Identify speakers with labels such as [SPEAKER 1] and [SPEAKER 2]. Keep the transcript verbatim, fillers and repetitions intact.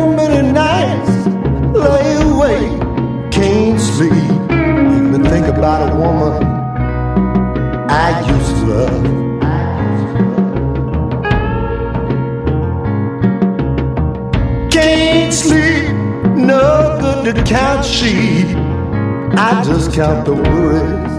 [SPEAKER 1] many nights lay awake, can't sleep, even think about a woman I used to love. Can't sleep, no good to count sheep. I just count the worries